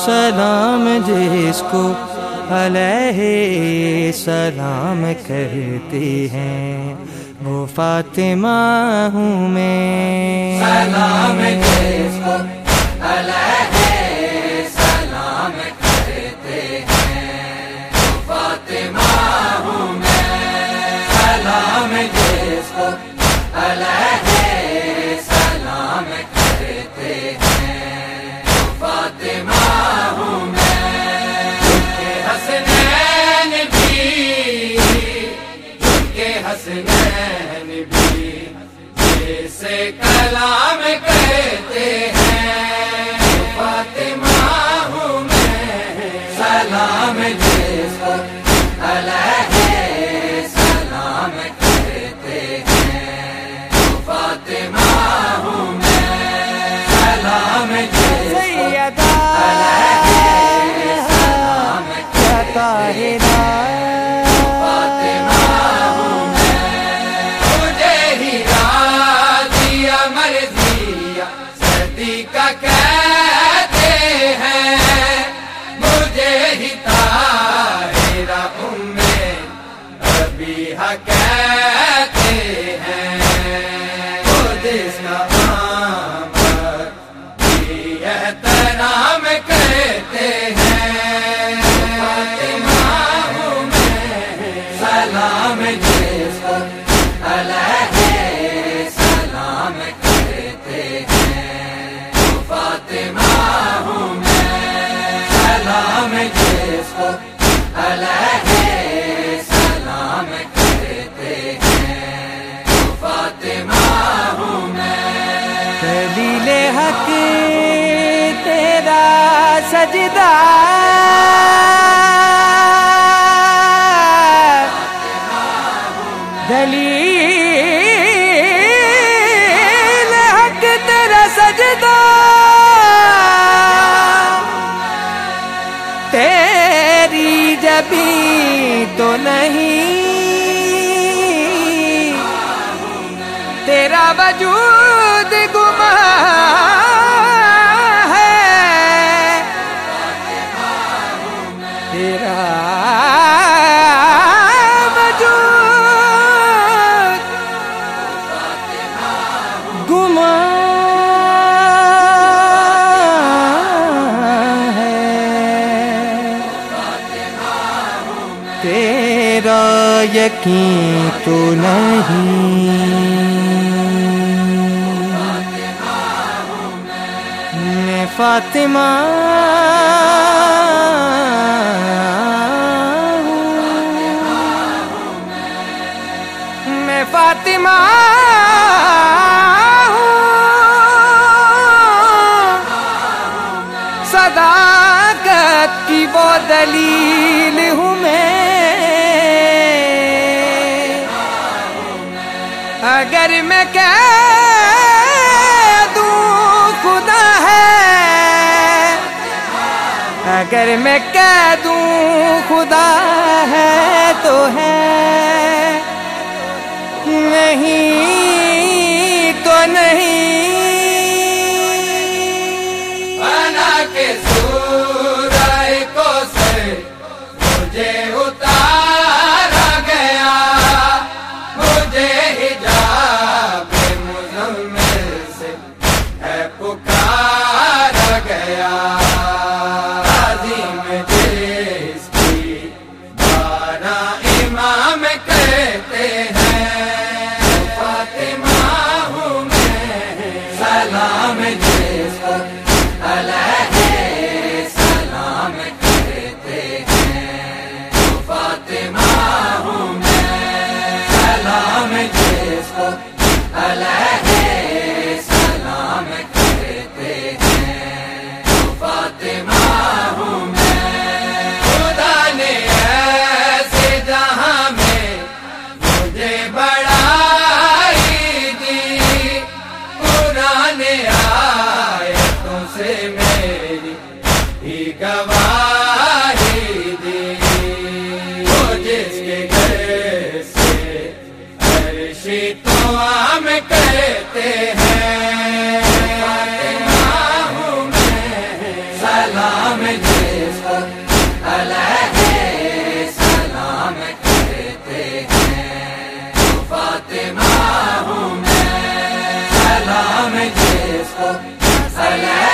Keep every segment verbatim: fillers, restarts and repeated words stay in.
سلام جس کو علیہ سلام کہتے ہیں وہ فاطمہ ہوں میں. سلام جس کو علیہ سلام کہتے ہیں وہ فاطمہ ہوں میں. سلام جس کو علیہ سلام کہتے ہیں وہ فاطمہ ہوں میں. ان کے حسنین بھی ان کے حسنین بھی جیسے کلام کہتے ہیں فاطمہ ہوں میں. سلام جس کو علیہ سلام کہتے ہیں فاطمہ ہوں میں. سلام جس کو علیہ سلام کہتے ہیں کا کہتے ہیں مجھے ہی طاہرہ ام ربیعہ کہتے ہیں. وہ جس کا عام پر بھی احترام کرتے ہیں فاطمہ ہوں میں. سلام جس کو علیہ سلام کہتے ہیں فاطمہ ہوں میں. سلام جس کو علیہ سلام کہتے ہیں فاطمہ ہوں میں. دلیل حق تیرا سجدہ دلیل حق تیرا سجدہ تیری جبیں تو نہیں تیرا وجود گما ہے تیرا وجود گما تیرا یقین تو نہیں میں فاطمہ میں فاطمہ صداقت کی وہ دلیل ہوں میں. اگر میں کہہ دوں خدا ہے اگر میں کہہ دوں خدا ہے تو ہے نہیں تو نہیں. بنا کے سورہ کوثر مجھے اتارا گیا مجھے حجاب مزمل سے ہے پکارا گیا. عظیم جس کی بارہ امام کہتے ہیں فاطمہ ہوں میں. سلام جس کو علیہ سلام کہتے ہیں فاطمہ ہوں میں. سلام جس کو علیہ سلام کہتے ہیں فاطمہ ہوں میں. خدا نے ایسے جہاں میں مجھے بڑائی دی قرآن آیتوں سے میری ہی گواہی دی. وہ جس کے گھر سے عرشی تو عام کہتے ہیں فاطمہ ہوں میں. سلام سلام جس کو علیہ سلام کہتے ہیں وہ فاطمہ ہوں میں، سلام جس کو علیہ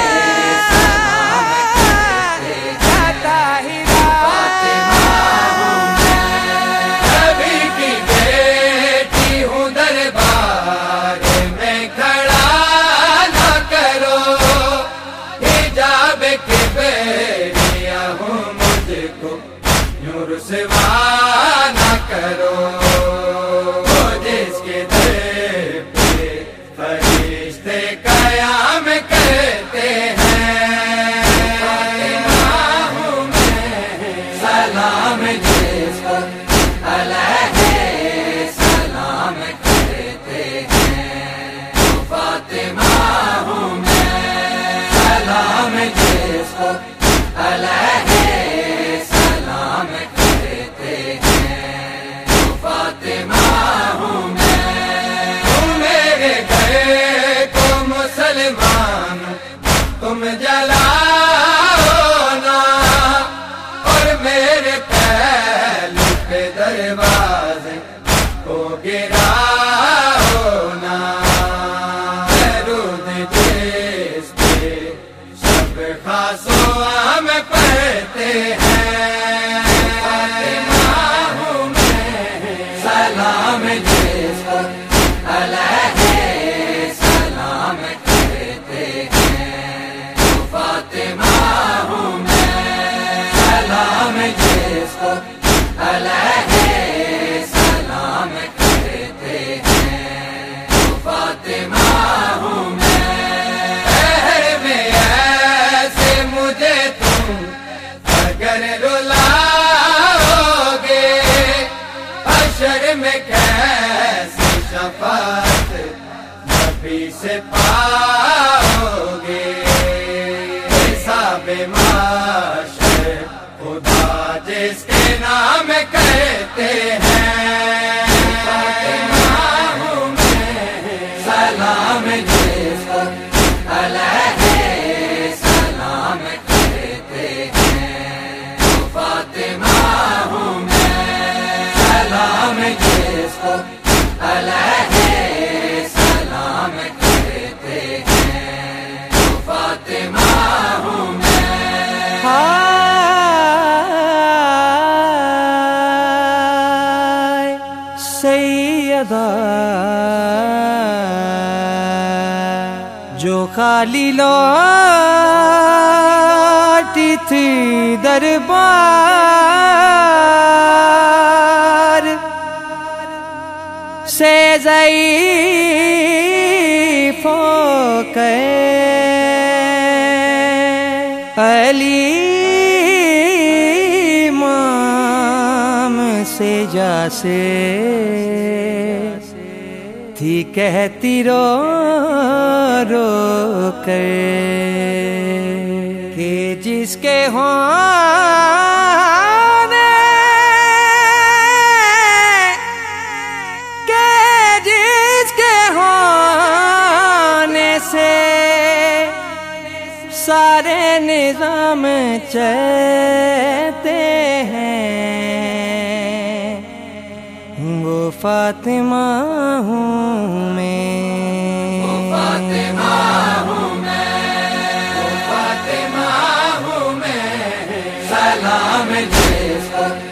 رسوا نہ کرو، جس کے در پہ فرشتے قیام کرتے ہیں، سلام جس کو علیہ سلام کہتے ہیں وہ فاطمہ ہوں میں، سلام جس کو علیہ تم جلاؤ نا اور میرے پہلو پہ دروازے کو گراؤ نا، درود جس پہ سب خاصو ہم پڑھتے ہیں، سلام جس کو علیہ سلام کہتے ہیں فاطمہ ہوں میں، سلام جس کو علیہ سلام کہتے ہیں فاطمہ ہوں میں، شہر میں ایسے مجھے تم اگر رلاؤ گے، حشر میں کیسی شفاعت نبی سے پاؤ گے، معاشر خدا جس کے نام کہتے ہیں، سلام جس کو علیہ سلام کہتے ہیں فاطمہ ہوں میں، سلام جس کو علیہ سلام کہتے ہیں فاطمہ ہوں میں، سیدہ جو خالی لوٹی تھی دربار سے، ضعیف ہو کے علی امام سے جیسے تھی کہتی رو رو کر کہ جس کے ہونے کہ جس کے ہونے سے سارے نظام چلتے ہیں، وہ فاطمہ ہوں میں، وہ فاطمہ ہوں میں، وہ فاطمہ ہوں میں، سلام جس کو